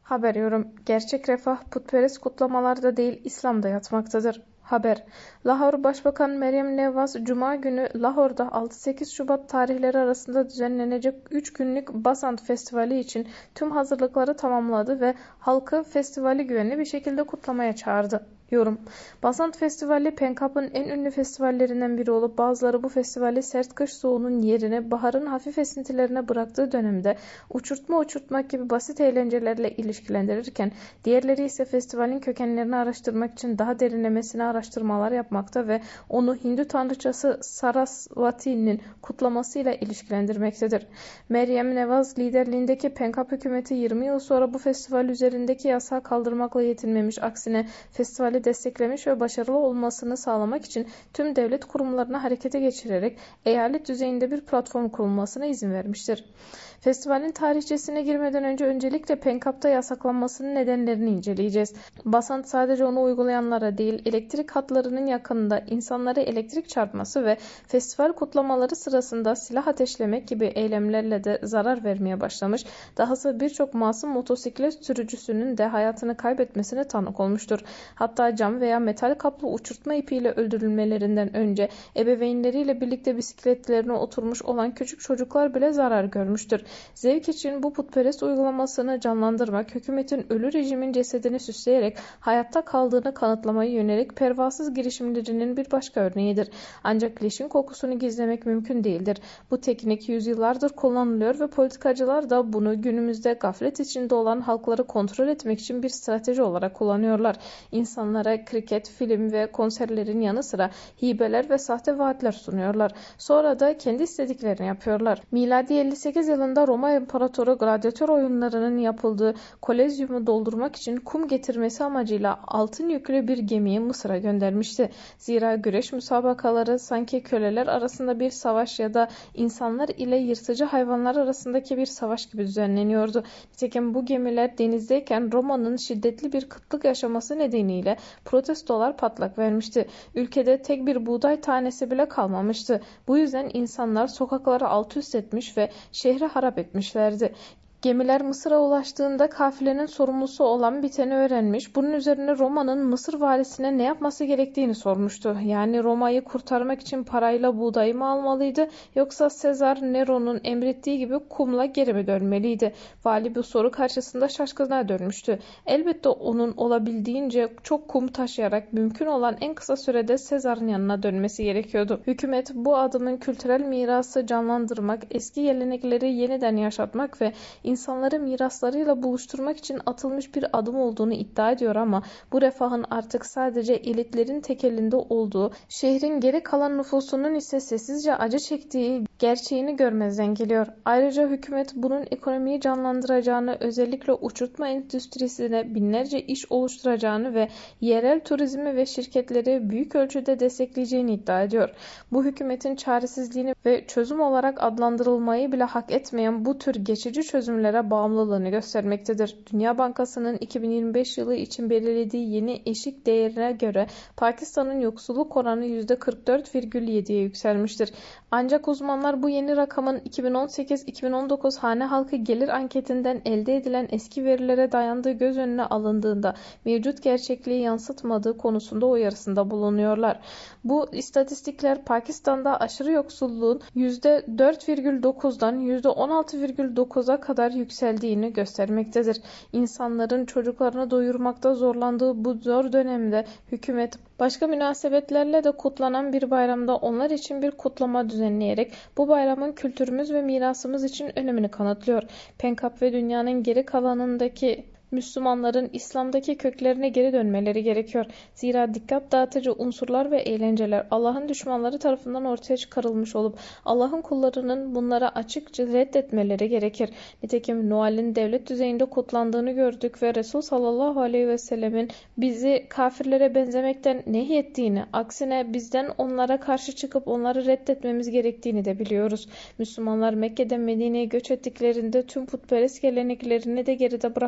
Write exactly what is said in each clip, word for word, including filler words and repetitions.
Haber yorum. Gerçek refah putperest kutlamalarda değil İslam'da yatmaktadır. Haber. Lahor Başbakan Meryem Nevaz, Cuma günü Lahor'da altı sekiz Şubat tarihleri arasında düzenlenecek üç günlük Basant Festivali için tüm hazırlıkları tamamladı ve halkı festivali güvenli bir şekilde kutlamaya çağırdı. Yorum. Basant Festivali Penkap'ın en ünlü festivallerinden biri olup bazıları bu festivali sert kış soğuğunun yerine baharın hafif esintilerine bıraktığı dönemde uçurtma uçurtmak gibi basit eğlencelerle ilişkilendirirken diğerleri ise festivalin kökenlerini araştırmak için daha derinlemesine araştırmalar yapmakta ve onu Hindu tanrıçası Sarasvati'nin kutlamasıyla ilişkilendirmektedir. Meryem Nevaz liderliğindeki Penkap hükümeti yirmi yıl sonra bu festival üzerindeki yasağı kaldırmakla yetinmemiş, aksine festivali desteklemiş ve başarılı olmasını sağlamak için tüm devlet kurumlarını harekete geçirerek eyalet düzeyinde bir platform kurulmasına izin vermiştir. Festivalin tarihçesine girmeden önce öncelikle Penkap'ta yasaklanmasının nedenlerini inceleyeceğiz. Basant sadece onu uygulayanlara değil, elektrik hatlarının yakınında insanlara elektrik çarpması ve festival kutlamaları sırasında silah ateşlemek gibi eylemlerle de zarar vermeye başlamış. Dahası birçok masum motosiklet sürücüsünün de hayatını kaybetmesine tanık olmuştur. Hatta cam veya metal kaplı uçurtma ipiyle öldürülmelerinden önce ebeveynleriyle birlikte bisikletlerine oturmuş olan küçük çocuklar bile zarar görmüştür. Zevk için bu putperest uygulamasını canlandırmak, hükümetin ölü rejimin cesedini süsleyerek hayatta kaldığını kanıtlamaya yönelik pervasız girişimlerinin bir başka örneğidir. Ancak leşin kokusunu gizlemek mümkün değildir. Bu teknik yüzyıllardır kullanılıyor ve politikacılar da bunu günümüzde gaflet içinde olan halkları kontrol etmek için bir strateji olarak kullanıyorlar. İnsanlara kriket, film ve konserlerin yanı sıra hibeler ve sahte vaatler sunuyorlar. Sonra da kendi istediklerini yapıyorlar. Miladi elli sekiz yılında Roma İmparatoru gladyatör oyunlarının yapıldığı Kolezyumu doldurmak için kum getirmesi amacıyla altın yüklü bir gemiyi Mısır'a göndermişti. Zira güreş müsabakaları sanki köleler arasında bir savaş ya da insanlar ile yırtıcı hayvanlar arasındaki bir savaş gibi düzenleniyordu. Nitekim bu gemiler denizdeyken Roma'nın şiddetli bir kıtlık yaşaması nedeniyle protestolar patlak vermişti. Ülkede tek bir buğday tanesi bile kalmamıştı. Bu yüzden insanlar sokakları alt üst etmiş ve şehri harap etmişlerdi. Gemiler Mısır'a ulaştığında kafilenin sorumlusu olan biteni öğrenmiş. Bunun üzerine Roma'nın Mısır valisine ne yapması gerektiğini sormuştu. Yani Roma'yı kurtarmak için parayla buğdayı mı almalıydı yoksa Sezar Nero'nun emrettiği gibi kumla geri mi dönmeliydi? Vali bu soru karşısında şaşkına dönmüştü. Elbette onun olabildiğince çok kum taşıyarak mümkün olan en kısa sürede Sezar'ın yanına dönmesi gerekiyordu. Hükümet bu adımın kültürel mirası canlandırmak, eski gelenekleri yeniden yaşatmak ve İnsanları miraslarıyla buluşturmak için atılmış bir adım olduğunu iddia ediyor ama bu refahın artık sadece elitlerin tek elinde olduğu, şehrin geri kalan nüfusunun ise sessizce acı çektiği gerçeğini görmezden geliyor. Ayrıca hükümet bunun ekonomiyi canlandıracağını, özellikle uçurtma endüstrisine binlerce iş oluşturacağını ve yerel turizmi ve şirketleri büyük ölçüde destekleyeceğini iddia ediyor. Bu hükümetin çaresizliğini ve çözüm olarak adlandırılmayı bile hak etmeyen bu tür geçici çözümler bağımlılığını göstermektedir. Dünya Bankası'nın iki bin yirmi beş yılı için belirlediği yeni eşik değerine göre Pakistan'ın yoksulluk oranı yüzde kırk dört virgül yediye yükselmiştir. Ancak uzmanlar bu yeni rakamın iki bin on sekiz iki bin on dokuz hane halkı gelir anketinden elde edilen eski verilere dayandığı göz önüne alındığında mevcut gerçekliği yansıtmadığı konusunda uyarısında bulunuyorlar. Bu istatistikler Pakistan'da aşırı yoksulluğun yüzde dört virgül dokuzdan yüzde on altı virgül dokuza kadar yükseldiğini göstermektedir. İnsanların çocuklarını doyurmakta zorlandığı bu zor dönemde hükümet başka münasebetlerle de kutlanan bir bayramda onlar için bir kutlama düzenleyerek bu bayramın kültürümüz ve mirasımız için önemini kanıtlıyor. Penkap ve dünyanın geri kalanındaki Müslümanların İslam'daki köklerine geri dönmeleri gerekiyor. Zira dikkat dağıtıcı unsurlar ve eğlenceler Allah'ın düşmanları tarafından ortaya çıkarılmış olup Allah'ın kullarının bunlara açıkça reddetmeleri gerekir. Nitekim Noel'in devlet düzeyinde kutlandığını gördük ve Resul sallallahu aleyhi ve sellemin bizi kafirlere benzemekten nehyettiğini, aksine bizden onlara karşı çıkıp onları reddetmemiz gerektiğini de biliyoruz. Müslümanlar Mekke'den Medine'ye göç ettiklerinde tüm putperest geleneklerini de geride bıraktıkları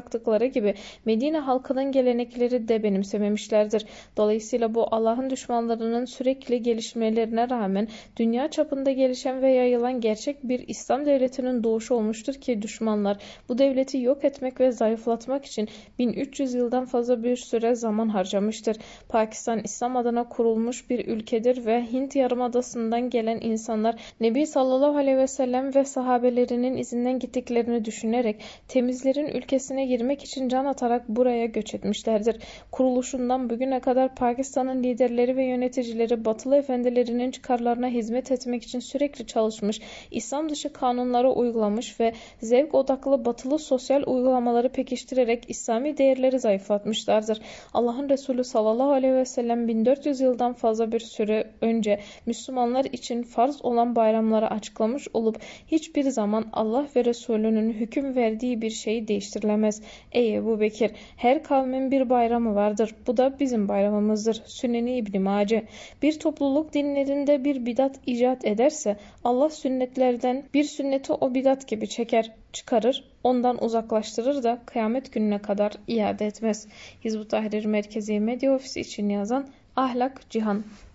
oldukları gibi Medine halkının gelenekleri de benimsememişlerdir. Dolayısıyla bu Allah'ın düşmanlarının sürekli gelişmelerine rağmen dünya çapında gelişen ve yayılan gerçek bir İslam devletinin doğuşu olmuştur ki düşmanlar bu devleti yok etmek ve zayıflatmak için bin üç yüz yıldan fazla bir süre zaman harcamıştır. Pakistan İslam adına kurulmuş bir ülkedir ve Hint Yarımadası'ndan gelen insanlar Nebi sallallahu aleyhi ve sellem ve sahabelerinin izinden gittiklerini düşünerek temizlerin ülkesine girmek için can atarak buraya göç etmişlerdir. Kuruluşundan bugüne kadar Pakistan'ın liderleri ve yöneticileri Batılı efendilerinin çıkarlarına hizmet etmek için sürekli çalışmış, İslam dışı kanunları uygulamış ve zevk odaklı batılı sosyal uygulamaları pekiştirerek İslami değerleri zayıflatmışlardır. Allah'ın Resulü sallallahu aleyhi ve sellem bin dört yüz yıldan fazla bir süre önce Müslümanlar için farz olan bayramları açıklamış olup hiçbir zaman Allah ve Resulünün hüküm verdiği bir şey değiştirilemez. Ey Ebu Bekir, her kavmin bir bayramı vardır. Bu da bizim bayramımızdır. Süneni İbn Mace. Bir topluluk dinlerinde bir bidat icat ederse Allah sünnetlerden bir sünneti o bidat gibi çeker, çıkarır, ondan uzaklaştırır da kıyamet gününe kadar iade etmez. Hizb-ut Tahrir Merkezi Medya Ofisi için yazan Ahlak Cihan.